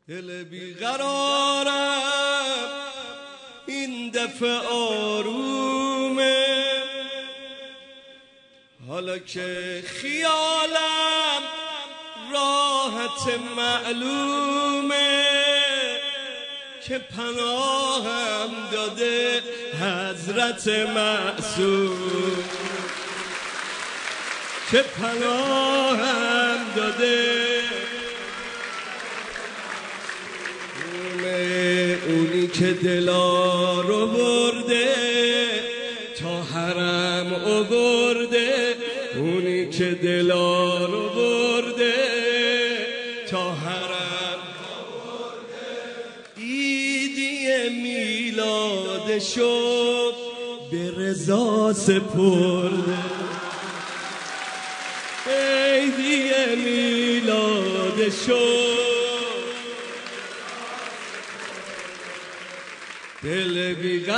دل بیقرارم این دفعه آرومه، حالا که خیالم راحت معلومه که پناهم داده حضرت معصوم، که پناهم داده اونی که دلا رو برده تا حرم آورده، اونی که دلا رو برده تا حرم آورده. عیدی میلادشو به رضا سپرده، عیدی میلادشو. دل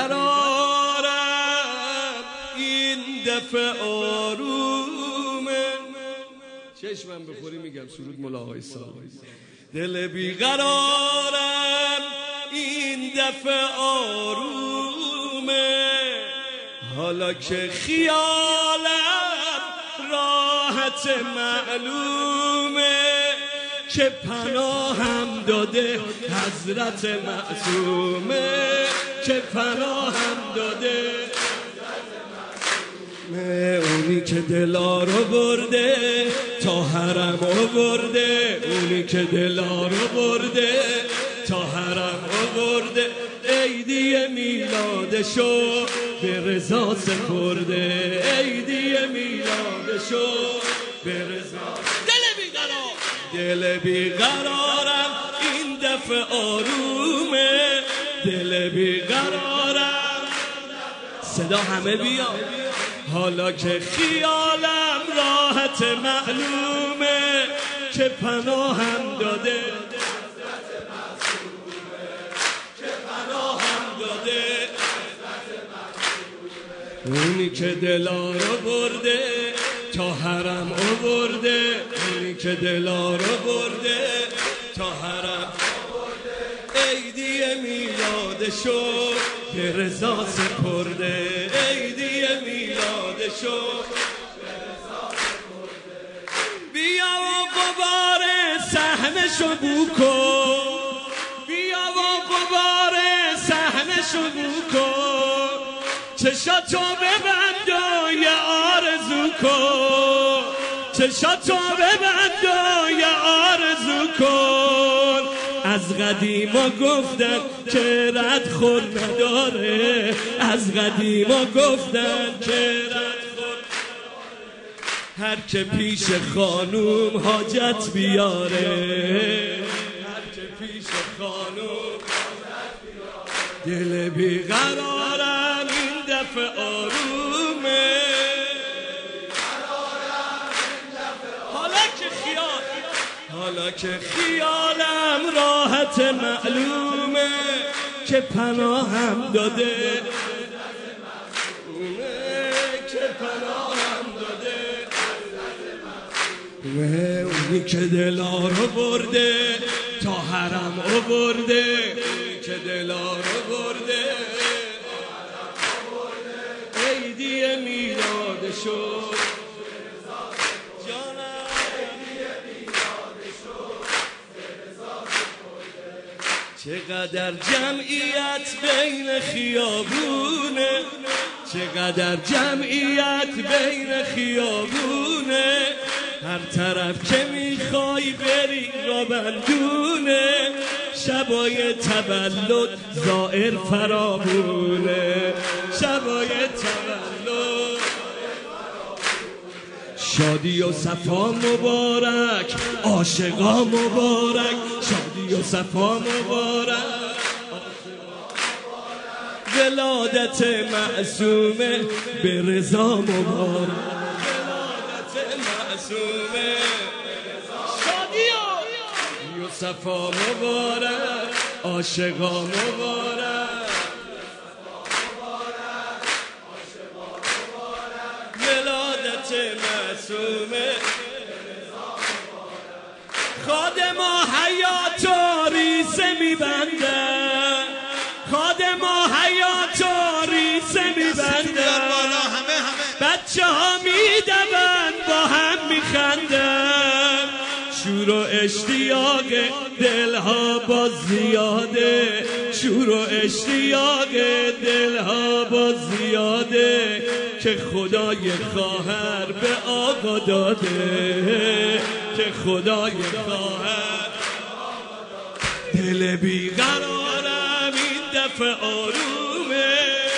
بیقرارم این دفعه آرومه، چشمم بخوری میگم سرود ملاهای سال. دل بیقرارم این دفعه آرومه، حالا که خیالم راحت معلومه که پناهم داده حضرت معصومه، که پناهم داده اونی که دلا رو برده تا حرم آورده، اونی که دلا رو برده تا حرم آورده. عیدی میلادشو به رضا سپرده، عیدی میلادشو به رضا. دل بیقرارم این دفعه آرومه، دل بیقرارم صدا همه بیا، حالا که خیالم راحت معلومه که پناهم داده، که پناهم داده اونی که دلا رو برده تا حرم آورده، اونی که دلا رو برده تا حرم آورده. عیدی میلادشو به رضا سپرده، عیدی میلادشو به رضا سپرده. بیا و غبار صحنشو بو کن، بیا و غبار صحنشو بو کن، چشاتو ببند و یه آرزو کن، چشاتو ببند و یه آرزو کن. از قدیما گفتن که ردخور نداره، از قدیما گفتن که ردخور نداره. هر که پیش خانوم حاجت بیاره، هر که پیش خانوم حاجت بیاره. دل بیقرارم این دفعه آرومه، حالا که خیالم راحت معلومه که پناهم داده، که پناهم داده اونی که دلا رو برده تا حرم آورده، اونی که دلا رو برده عیدی میلادشو. چقدر جمعیت بین خیابونه، چقدر جمعیت بین خیابونه، هر طرف که میخوای بری را بندونه، شبای تولد زائر فرابونه، شبای تولد شادی و صفا مبارک، عاشقا مبارک، شادی و صفا مبارک، ولادت معصومه به رضا مبارک، ولادت معصومه شادی و صفا مبارک، عاشقا مبارک، ولادت معصومه. خادما حیات و ریز شور و اشتیاق دلها باز زیاده، شور و اشتیاق دلها باز زیاده، که خدای خواهر به آقا داده، که خدای خواهر. دل بیقرارم این دفعه آرومه،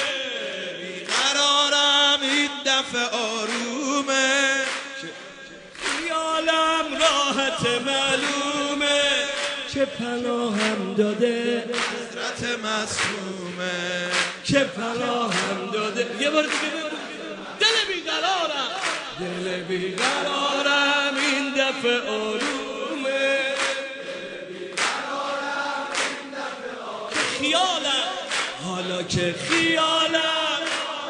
بیقرارم این دفعه آرومه، خیالم راحت معلومه، که پناهم داده حضرت معصومه، که پناهم داده. یه بار دیگه بگو. دل بیقرارم، دل بیقرارم این دفعه آرومه، که خیالم، حالا که خیالم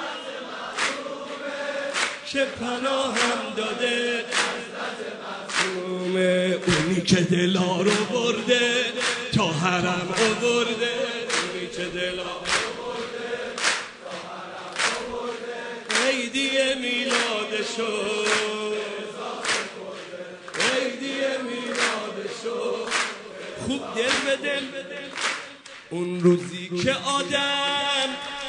که پناهم داده معصومه. اونی که دلا رو برده تا حرم آورده، اونی که دلا رو برده تا حرم آورده، عیدی میلادشو، عیدی میلادشو خوب دل به دل. اون روزی که آدم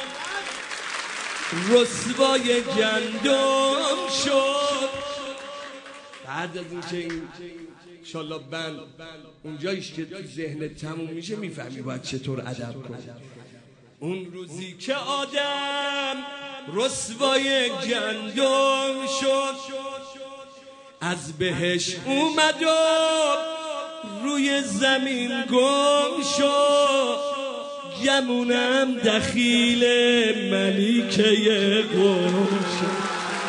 رسوای گندم شد، بعد از اینکه انشالله بند اونجایش که تو ذهنت تموم میشه میفهمی باید چطور ادب کنی. اون روزی که آدم رسوای گندم شد، از بهش اومد و روی زمین گم شد، گمونم دخیل ملیکه قم شد.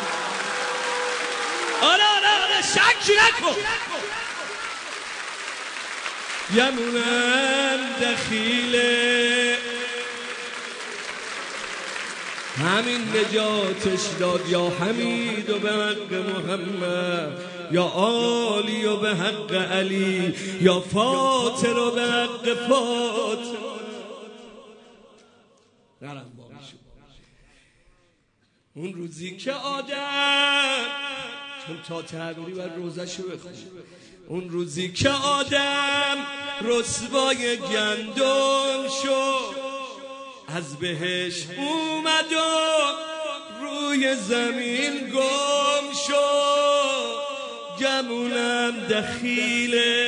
آره شک نکن، گمونم دخیل همین نجاتش داد، یا حمید و به حق محمد، یا عالی و به حق علی، یا فاطر و به حق فاطر. نرم باقی. اون روزی که آدم، چون تا تعبیری بر روزشو بخون، اون روزی که آدم رسوای گندم شد، از بهش اومد و روی زمین گم شد، گمونم دخیله،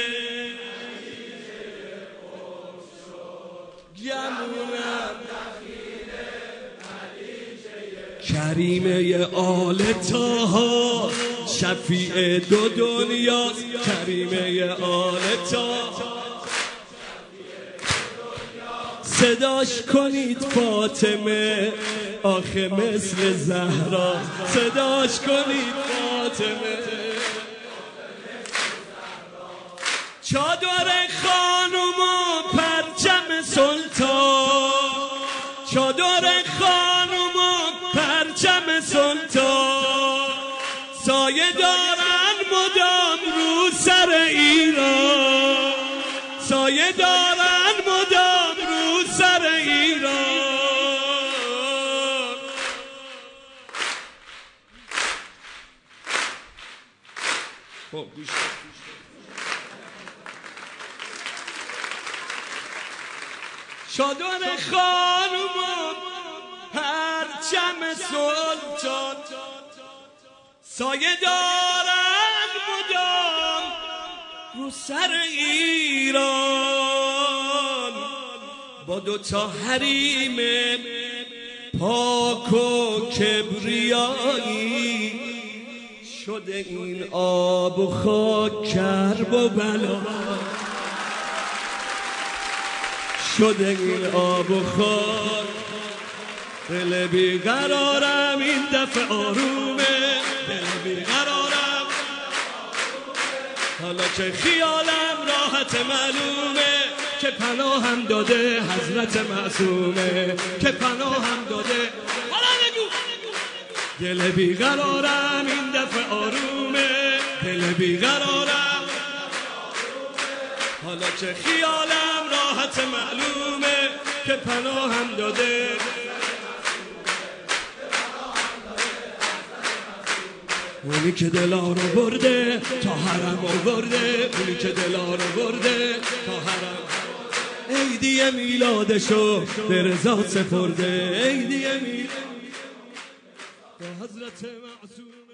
گمونم کریمه آل طاها، شفیع دو دنیا، کریمه آل طاها. صداش کنید فاطمه آخه مثل زهرا، صداش کنید فاطمه. چادر خانم و پرچم سلطان، چادر خانم و پرچم سلطان، سایه دارن مدام رو سر ایران، سایه دارن مدام رو سر ایران. خب گوش چادر خانم و پرچم سلطان، سایه دارن مدام رو سر ایران، با دوتا حریم پاک و کبریایی، شده این آب و خاک کرب و بلا، شده این آب و خاک. دل بیقرارم این دفعه آرومه، دل بیقرارم حالا که خیالم راحت معلومه، که پناهم داده حضرت معصومه، که پناهم داده. حالا نگو دل بیقرارم این دفعه آرومه، دل بیقرارم حالا که خیالم راحت معلومه، که پناهم داده. اونی که دلا رو برده تا حرم آورده، اونی که دلا رو برده تا حرم عیدی میلادشو به رضا سپرده، عیدی میلاد به حضرت معصوم.